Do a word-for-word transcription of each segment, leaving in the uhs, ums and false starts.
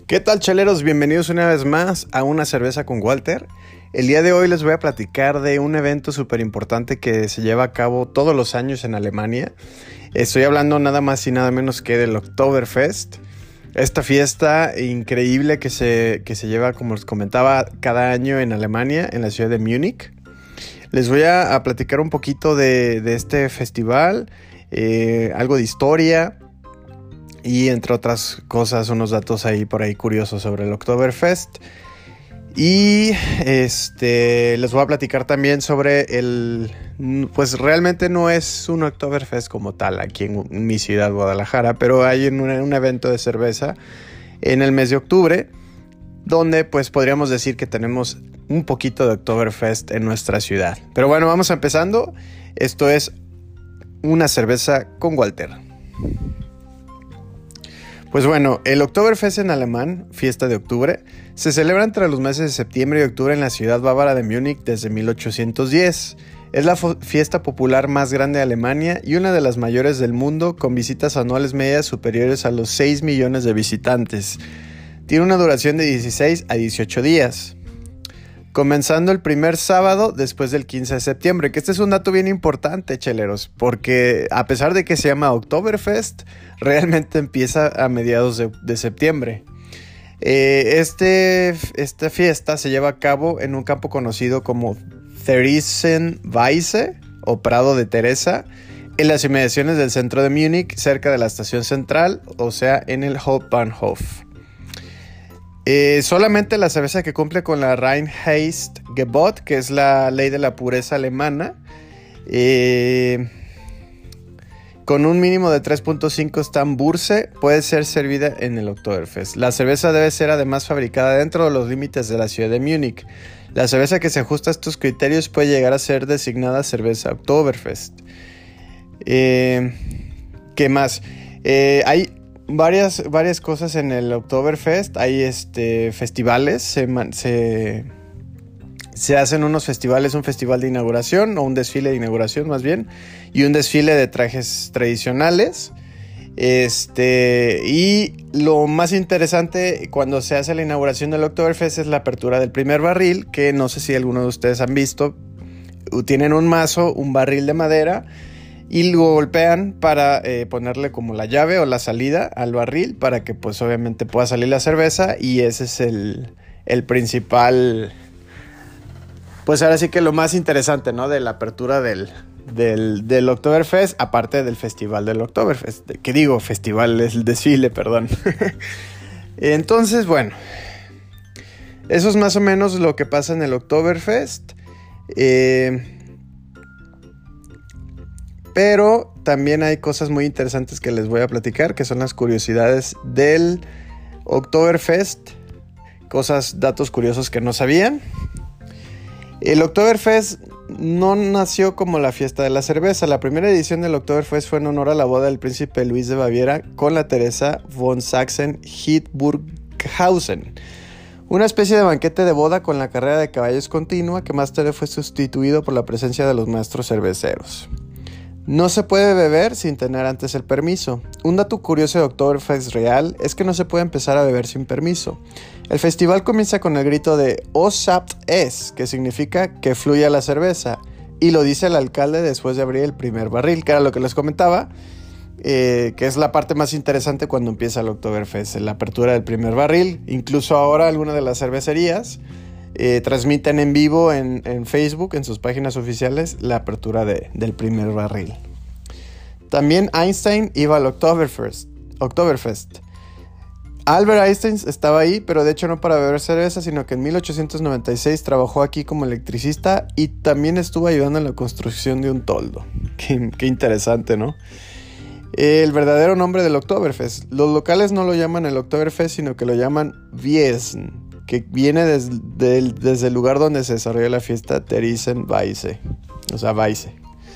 ¿Qué tal, cheleros? Bienvenidos una vez más a Una Cerveza con Walter. El día de hoy les voy a platicar de un evento súper importante que se lleva a cabo todos los años en Alemania. Estoy hablando nada más y nada menos que del Oktoberfest. Esta fiesta increíble que se, que se lleva, como les comentaba, cada año en Alemania, en la ciudad de Múnich. Les voy a, a platicar un poquito de, de este festival, eh, algo de historia y entre otras cosas, unos datos ahí por ahí curiosos sobre el Oktoberfest. Y este les voy a platicar también sobre el... Pues realmente no es un Oktoberfest como tal aquí en mi ciudad, Guadalajara, pero hay un, un evento de cerveza en el mes de octubre, donde pues podríamos decir que tenemos un poquito de Oktoberfest en nuestra ciudad. Pero bueno, vamos empezando. Esto es Una Cerveza con Walter. Pues bueno, el Oktoberfest en alemán, fiesta de octubre, se celebra entre los meses de septiembre y octubre en la ciudad bávara de Múnich desde mil ochocientos diez. Es la fiesta popular más grande de Alemania y una de las mayores del mundo, con visitas anuales medias superiores a los seis millones de visitantes. Tiene una duración de dieciséis a dieciocho días, comenzando el primer sábado después del quince de septiembre, que este es un dato bien importante, cheleros, porque a pesar de que se llama Oktoberfest, realmente empieza a mediados de, de septiembre. Eh, este, esta fiesta se lleva a cabo en un campo conocido como Theresienwiese o Prado de Teresa, en las inmediaciones del centro de Múnich, cerca de la estación central, o sea, en el Hauptbahnhof. Eh, solamente la cerveza que cumple con la Reinheitsgebot, que es la ley de la pureza alemana, eh, con un mínimo de tres punto cinco Stammburse, puede ser servida en el Oktoberfest. La cerveza debe ser además fabricada dentro de los límites de la ciudad de Múnich. La cerveza que se ajusta a estos criterios puede llegar a ser designada cerveza Oktoberfest. Eh, ¿Qué más? Eh, hay Varias, varias cosas en el Oktoberfest. Hay este, festivales, se, se, se hacen unos festivales, un festival de inauguración o un desfile de inauguración más bien, y un desfile de trajes tradicionales. Este, y lo más interesante cuando se hace la inauguración del Oktoberfest es la apertura del primer barril, que no sé si alguno de ustedes han visto. Tienen un mazo, un barril de madera, y lo golpean para eh, ponerle como la llave o la salida al barril para que pues obviamente pueda salir la cerveza, y ese es el, el principal, pues ahora sí que lo más interesante, ¿no? De la apertura del, del, del Oktoberfest, aparte del festival del Oktoberfest, que digo, festival es el desfile, perdón. Entonces, bueno, eso es más o menos lo que pasa en el Oktoberfest. Eh... Pero también hay cosas muy interesantes que les voy a platicar, que son las curiosidades del Oktoberfest. Cosas, datos curiosos que no sabían. El Oktoberfest no nació como la fiesta de la cerveza. La primera edición del Oktoberfest fue en honor a la boda del príncipe Luis de Baviera con la Teresa von Sachsen-Hildburghausen. Una especie de banquete de boda con la carrera de caballos continua, que más tarde fue sustituido por la presencia de los maestros cerveceros. No se puede beber sin tener antes el permiso. Un dato curioso de Oktoberfest real es que no se puede empezar a beber sin permiso. El festival comienza con el grito de "O saft es", que significa que fluya la cerveza, y lo dice el alcalde después de abrir el primer barril, que era lo que les comentaba, eh, que es la parte más interesante cuando empieza el Oktoberfest, la apertura del primer barril. Incluso ahora algunas de las cervecerías Eh, transmiten en vivo en, en Facebook, en sus páginas oficiales, la apertura de, del primer barril. También Einstein iba al Oktoberfest, Oktoberfest. Albert Einstein estaba ahí, pero de hecho no para beber cerveza, sino que en mil ochocientos noventa y seis trabajó aquí como electricista y también estuvo ayudando en la construcción de un toldo. Qué, qué interesante, ¿no? El verdadero nombre del Oktoberfest. Los locales no lo llaman el Oktoberfest, sino que lo llaman Wiesn, que viene des, de, desde el lugar donde se desarrolló la fiesta, Theresienwiese, o sea, Weisse.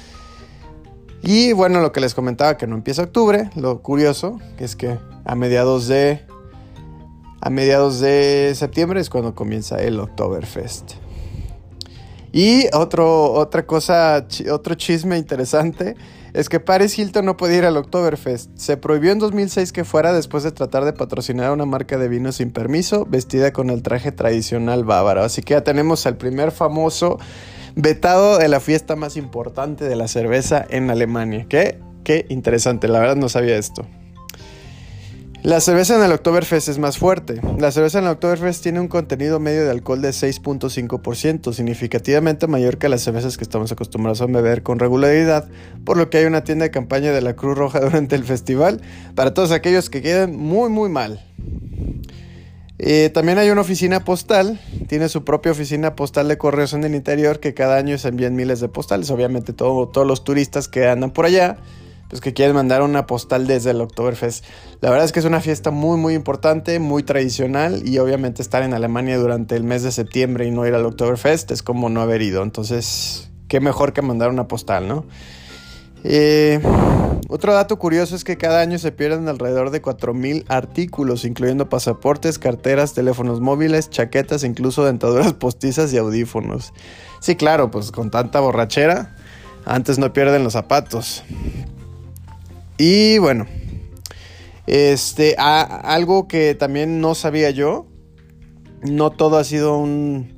Y bueno, lo que les comentaba, que no empieza octubre, lo curioso que es que a mediados de a mediados de septiembre es cuando comienza el Oktoberfest. Y otro, otra cosa, otro chisme interesante es que Paris Hilton no puede ir al Oktoberfest. Se prohibió en dos mil seis que fuera después de tratar de patrocinar a una marca de vino sin permiso, vestida con el traje tradicional bávaro. Así que ya tenemos al primer famoso vetado de la fiesta más importante de la cerveza en Alemania. ¿Qué? Qué interesante, la verdad no sabía esto. La cerveza en el Oktoberfest es más fuerte. La cerveza en el Oktoberfest tiene un contenido medio de alcohol de seis punto cinco por ciento, significativamente mayor que las cervezas que estamos acostumbrados a beber con regularidad, por lo que hay una tienda de campaña de la Cruz Roja durante el festival para todos aquellos que queden muy muy mal. Eh, también hay una oficina postal, tiene su propia oficina postal de correos en el interior que cada año se envían miles de postales, obviamente todo, todos los turistas que andan por allá, pues que quieren mandar una postal desde el Oktoberfest. La verdad es que es una fiesta muy muy importante, muy tradicional, y obviamente estar en Alemania durante el mes de septiembre y no ir al Oktoberfest es como no haber ido, entonces qué mejor que mandar una postal, ¿no? Eh, otro dato curioso es que cada año se pierden alrededor de cuatro mil artículos, incluyendo pasaportes, carteras, teléfonos móviles, chaquetas, incluso dentaduras postizas y audífonos. Sí, claro, pues con tanta borrachera, antes no pierden los zapatos. Y bueno, este, a, algo que también no sabía yo, no todo ha sido un,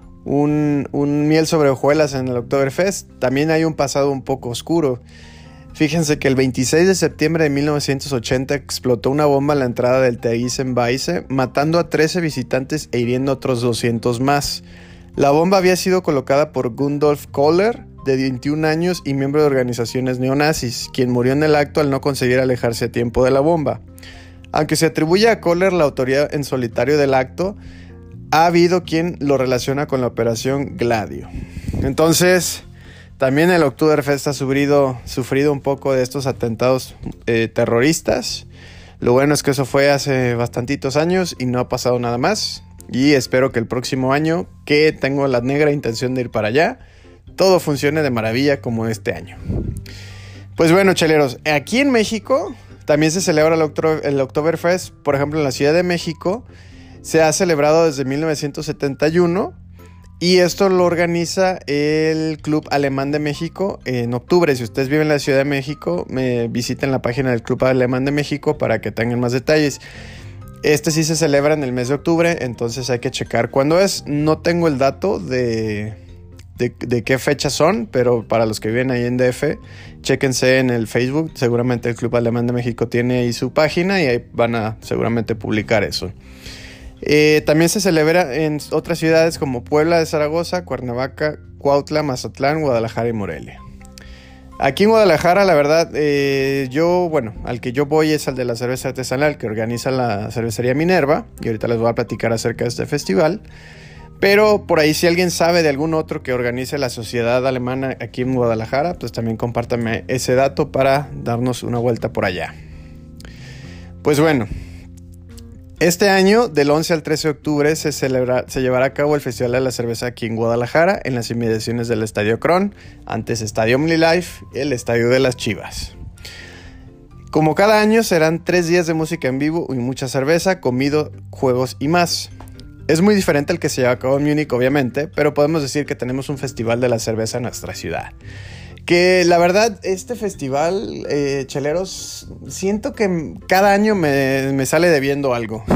un, un miel sobre hojuelas en el Oktoberfest, también hay un pasado un poco oscuro. Fíjense que el veintiséis de septiembre de mil novecientos ochenta explotó una bomba en la entrada del Theresienwiese, matando a trece visitantes e hiriendo a otros doscientos más. La bomba había sido colocada por Gundolf Kohler, de veintiún años y miembro de organizaciones neonazis, quien murió en el acto al no conseguir alejarse a tiempo de la bomba. Aunque se atribuye a Kohler la autoría en solitario del acto, ha habido quien lo relaciona con la operación Gladio. Entonces, también el Oktoberfest ha sufrido, sufrido un poco de estos atentados eh, terroristas. Lo bueno es que eso fue hace bastantitos años y no ha pasado nada más. Y espero que el próximo año, que tengo la negra intención de ir para allá, todo funcione de maravilla como este año. Pues bueno, cheleros, aquí en México también se celebra el, Octo- el Oktoberfest. Por ejemplo, en la Ciudad de México se ha celebrado desde mil novecientos setenta y uno y esto lo organiza el Club Alemán de México en octubre. Si ustedes viven en la Ciudad de México, me visiten la página del Club Alemán de México para que tengan más detalles. Este sí se celebra en el mes de octubre, entonces hay que checar cuándo es. No tengo el dato de... De, de qué fechas son, pero para los que viven ahí en D F, chéquense en el Facebook, seguramente el Club Alemán de México tiene ahí su página y ahí van a seguramente publicar eso. Eh, también se celebra en otras ciudades como Puebla de Zaragoza, Cuernavaca, Cuautla, Mazatlán, Guadalajara y Morelia. Aquí en Guadalajara, la verdad, eh, yo, bueno, al que yo voy es al de la cerveza artesanal que organiza la cervecería Minerva, y ahorita les voy a platicar acerca de este festival. Pero por ahí si alguien sabe de algún otro que organice la sociedad alemana aquí en Guadalajara, pues también compártanme ese dato para darnos una vuelta por allá. Pues bueno, este año del once al trece de octubre se, celebra, se llevará a cabo el Festival de la Cerveza aquí en Guadalajara, en las inmediaciones del Estadio Kron, antes Estadio OmniLife, el Estadio de las Chivas. Como cada año serán tres días de música en vivo y mucha cerveza, comida, juegos y más. Es muy diferente al que se lleva a cabo en Múnich, obviamente, pero podemos decir que tenemos un festival de la cerveza en nuestra ciudad. Que la verdad, este festival, eh, cheleros, siento que cada año me, me sale debiendo algo.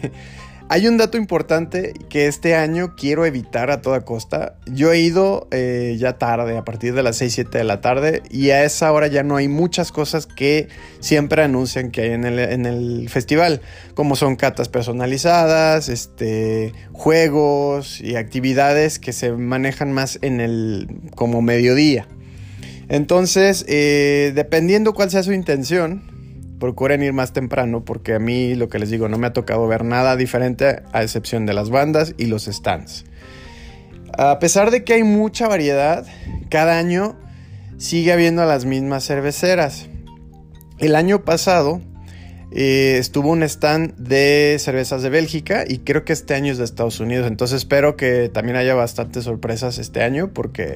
Hay un dato importante que este año quiero evitar a toda costa. Yo he ido eh, ya tarde, a partir de las seis, siete de la tarde, y a esa hora ya no hay muchas cosas que siempre anuncian que hay en el, en el festival, como son catas personalizadas, este, juegos y actividades que se manejan más en el como mediodía. Entonces, eh, dependiendo cuál sea su intención, procuren ir más temprano, porque a mí, lo que les digo, no me ha tocado ver nada diferente a excepción de las bandas y los stands. A pesar de que hay mucha variedad, cada año sigue habiendo las mismas cerveceras. El año pasado eh, estuvo un stand de cervezas de Bélgica y creo que este año es de Estados Unidos. Entonces espero que también haya bastantes sorpresas este año, porque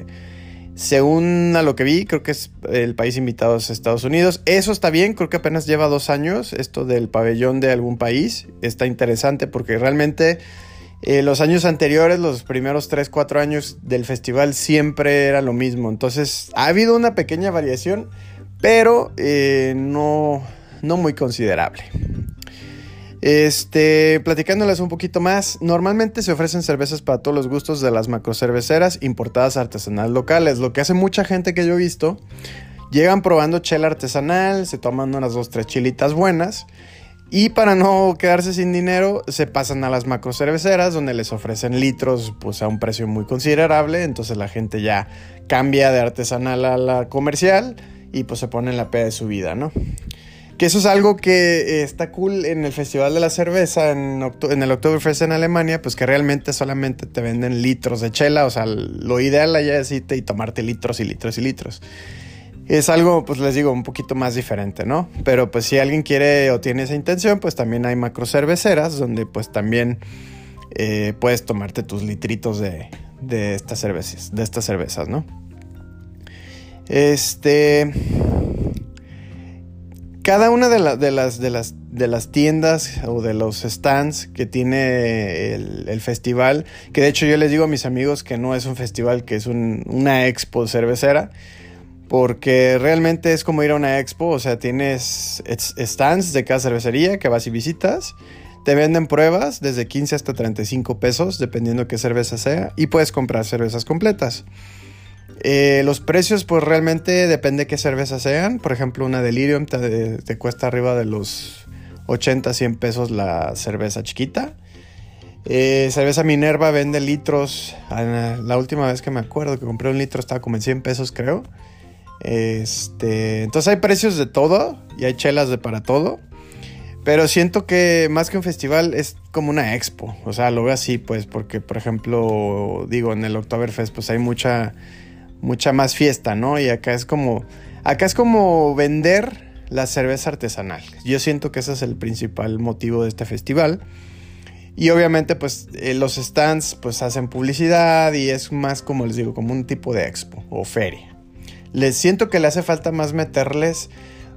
según a lo que vi, creo que es el país invitado es Estados Unidos. Eso está bien, creo que apenas lleva dos años esto del pabellón de algún país. Está interesante porque realmente eh, los años anteriores, los primeros tres, cuatro años del festival siempre era lo mismo. Entonces ha habido una pequeña variación, pero eh, no, no muy considerable. Este, platicándoles un poquito más, normalmente se ofrecen cervezas para todos los gustos de las macrocerveceras importadas artesanales locales. Lo que hace mucha gente que yo he visto, llegan probando chela artesanal, se toman unas dos, tres chilitas buenas, y para no quedarse sin dinero, se pasan a las macrocerveceras, donde les ofrecen litros pues a un precio muy considerable. Entonces la gente ya cambia de artesanal a la comercial y pues se pone en la peda de su vida, ¿no? Que eso es algo que está cool en el Festival de la Cerveza, en, octo- en el Oktoberfest en Alemania, pues que realmente solamente te venden litros de chela. O sea, lo ideal allá es irte y tomarte litros y litros y litros. Es algo, pues les digo, un poquito más diferente, ¿no? Pero pues si alguien quiere o tiene esa intención, pues también hay macro cerveceras, donde pues también eh, puedes tomarte tus litritos de, de estas cervezas, de estas cervezas, ¿no? Este... Cada una de, la, de, las, de, las, de las tiendas o de los stands que tiene el, el festival, que de hecho yo les digo a mis amigos que no es un festival, que es un, una expo cervecera, porque realmente es como ir a una expo. O sea, tienes stands de cada cervecería que vas y visitas, te venden pruebas desde quince hasta treinta y cinco pesos, dependiendo qué cerveza sea, y puedes comprar cervezas completas. Eh, los precios pues realmente depende qué cervezas sean. Por ejemplo, una Delirium te, te cuesta arriba de los ochenta, cien pesos la cerveza chiquita. eh, Cerveza Minerva vende litros. La última vez que me acuerdo que compré un litro estaba como en cien pesos, creo. este, Entonces hay precios de todo y hay chelas de para todo. Pero siento que más que un festival es como una expo. O sea, lo veo así pues, porque por ejemplo, digo, en el Oktoberfest pues hay mucha mucha más fiesta, ¿no? Y acá es como acá es como vender la cerveza artesanal. Yo siento que ese es el principal motivo de este festival. Y obviamente pues eh, los stands pues hacen publicidad y es más, como les digo, como un tipo de expo o feria. Les siento que le hace falta más meterles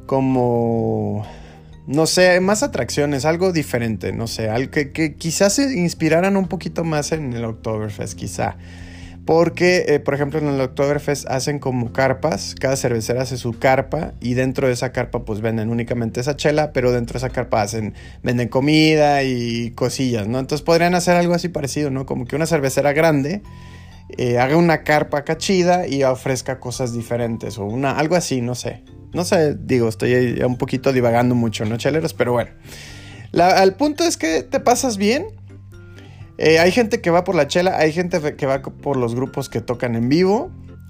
como, no sé, más atracciones, algo diferente, no sé, algo que, que quizás se inspiraran un poquito más en el Oktoberfest, quizá. Porque, eh, por ejemplo, en el Oktoberfest hacen como carpas. Cada cervecera hace su carpa y dentro de esa carpa pues venden únicamente esa chela, pero dentro de esa carpa hacen, venden comida y cosillas, ¿no? Entonces podrían hacer algo así parecido, ¿no? Como que una cervecera grande eh, haga una carpa cachida y ofrezca cosas diferentes o una, algo así, no sé. No sé, digo, estoy un poquito divagando mucho, ¿no, cheleros? Pero bueno, la, el punto es que te pasas bien. Eh, hay gente que va por la chela, hay gente que va por los grupos que tocan en vivo.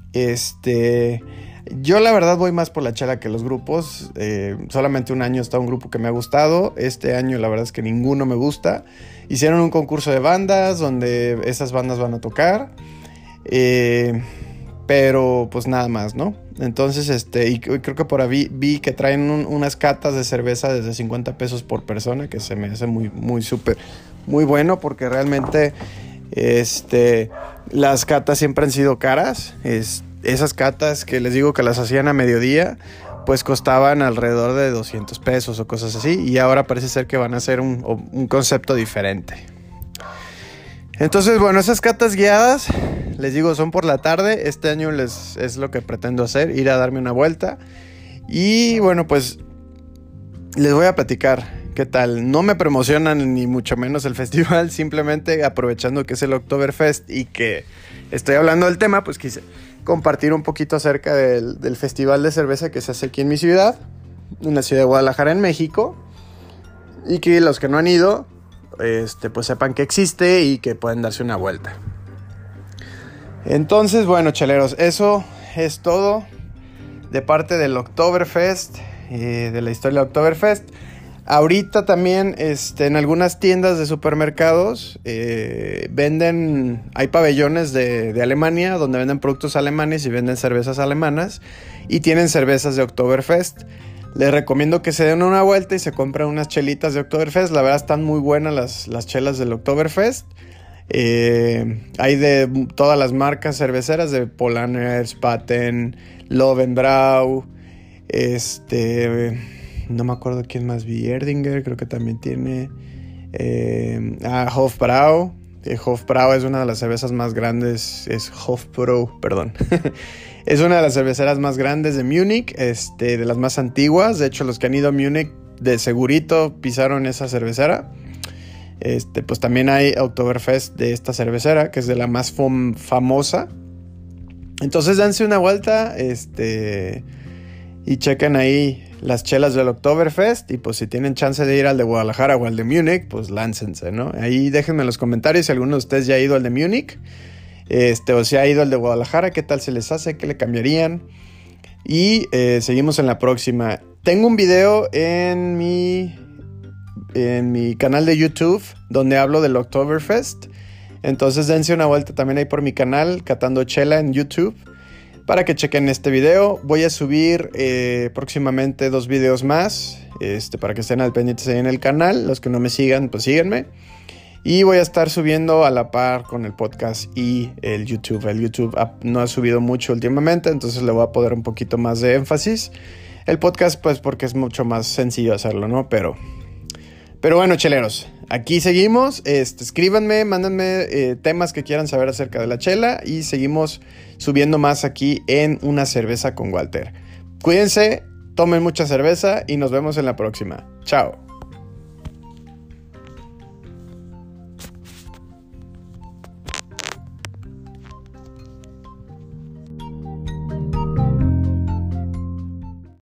Este, yo la verdad voy más por la chela que los grupos. Eh, solamente un año está un grupo que me ha gustado. Este año la verdad es que ninguno me gusta. Hicieron un concurso de bandas donde esas bandas van a tocar. Eh, pero pues nada más, ¿no? Entonces, este, y creo que por ahí vi que traen un, unas catas de cerveza desde cincuenta pesos por persona, que se me hace muy, muy súper, muy bueno, porque realmente, este, las catas siempre han sido caras. Es, esas catas que les digo que las hacían a mediodía, pues costaban alrededor de doscientos pesos o cosas así, y ahora parece ser que van a hacer un, un concepto diferente. Entonces, bueno, esas catas guiadas, les digo, son por la tarde. Este año les, es lo que pretendo hacer, ir a darme una vuelta. Y bueno, pues les voy a platicar qué tal. No me promocionan ni mucho menos el festival, simplemente aprovechando que es el Oktoberfest y que estoy hablando del tema, pues quise compartir un poquito acerca del, del festival de cerveza que se hace aquí en mi ciudad, en la ciudad de Guadalajara, en México. Y que los que no han ido, Este, pues sepan que existe y que pueden darse una vuelta. Entonces, bueno, cheleros, eso es todo de parte del Oktoberfest, eh, de la historia del Oktoberfest. Ahorita también este, en algunas tiendas de supermercados eh, venden, hay pabellones de, de Alemania donde venden productos alemanes y venden cervezas alemanas y tienen cervezas de Oktoberfest. Les recomiendo que se den una vuelta y se compren unas chelitas de Oktoberfest. La verdad están muy buenas las, las chelas del Oktoberfest. Eh, hay de todas las marcas cerveceras, de Polaner, Spaten, Löwenbräu, este, no me acuerdo quién más vi, Erdinger creo que también tiene, eh, ah, Hofbrau. Eh, Hofbrau es una de las cervezas más grandes, es Hofbräu, perdón. Es una de las cerveceras más grandes de Múnich, este, de las más antiguas. De hecho, los que han ido a Múnich de segurito pisaron esa cervecera. Este, pues también hay Oktoberfest de esta cervecera, que es de la más fam- famosa. Entonces dense una vuelta, este, y chequen ahí las chelas del Oktoberfest. Y pues si tienen chance de ir al de Guadalajara o al de Múnich, pues láncense, ¿no? Ahí déjenme en los comentarios si alguno de ustedes ya ha ido al de Múnich. Este, o si ha ido al de Guadalajara, qué tal se les hace, qué le cambiarían. Y eh, seguimos en la próxima. Tengo un video en mi, en mi canal de YouTube donde hablo del Oktoberfest. Entonces dense una vuelta también ahí por mi canal, Catando Chela en YouTube, para que chequen este video. Voy a subir eh, próximamente dos videos más, este, para que estén al pendientes ahí en el canal. Los que no me sigan, pues síganme. Y voy a estar subiendo a la par con el podcast y el YouTube. El YouTube no ha subido mucho últimamente, entonces le voy a poner un poquito más de énfasis. El podcast, pues porque es mucho más sencillo hacerlo, ¿no? Pero, pero bueno, cheleros, aquí seguimos. Este, escríbanme, mándenme eh, temas que quieran saber acerca de la chela y seguimos subiendo más aquí en Una Cerveza con Walter. Cuídense, tomen mucha cerveza y nos vemos en la próxima. Chao.